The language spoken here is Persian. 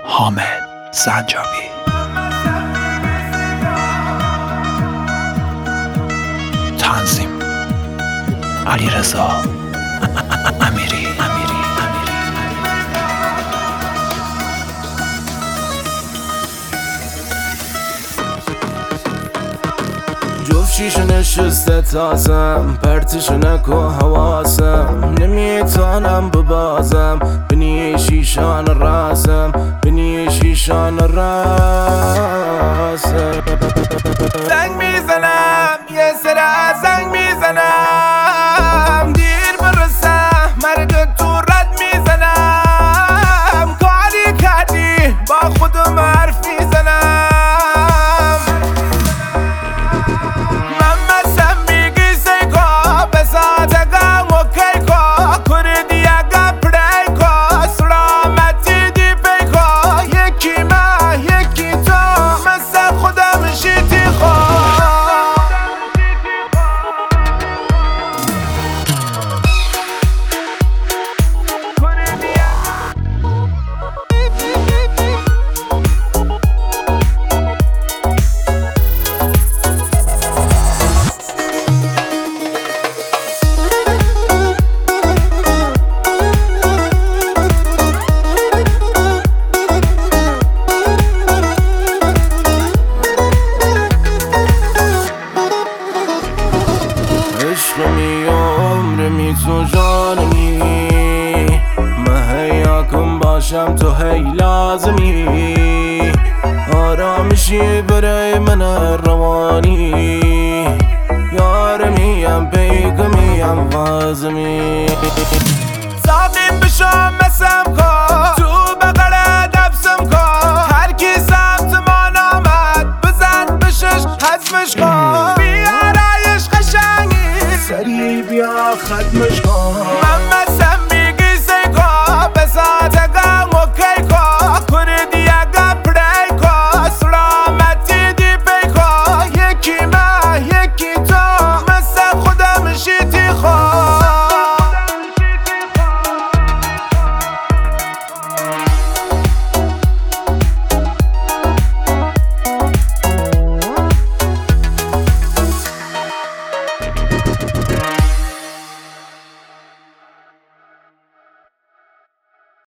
حامد سنجابی. تنظیم علیرضا امیری. جفت شیشه نشسته تازم، پرتشو نکو حواسم، نمیتونم ببازم بنی شیشان راسم، بنی شیشان راسم. زنگ میزنم یه سر زنگ میزنم، دیر برسم مرگ تو رد میزنم، کاری کردی با خودم حرف میزنم. عشقمی عمرمی تو جانمی، من هیاکم باشم تو هی لازمی، آرامشی برای من روانی، یارمیم پیگمیم وازمی. ساقیم بشم مسم کن تو بغل دبسم کن، هر کی سمت من آمد بزن بشش حزمش کن، سری بیا ختمش کن.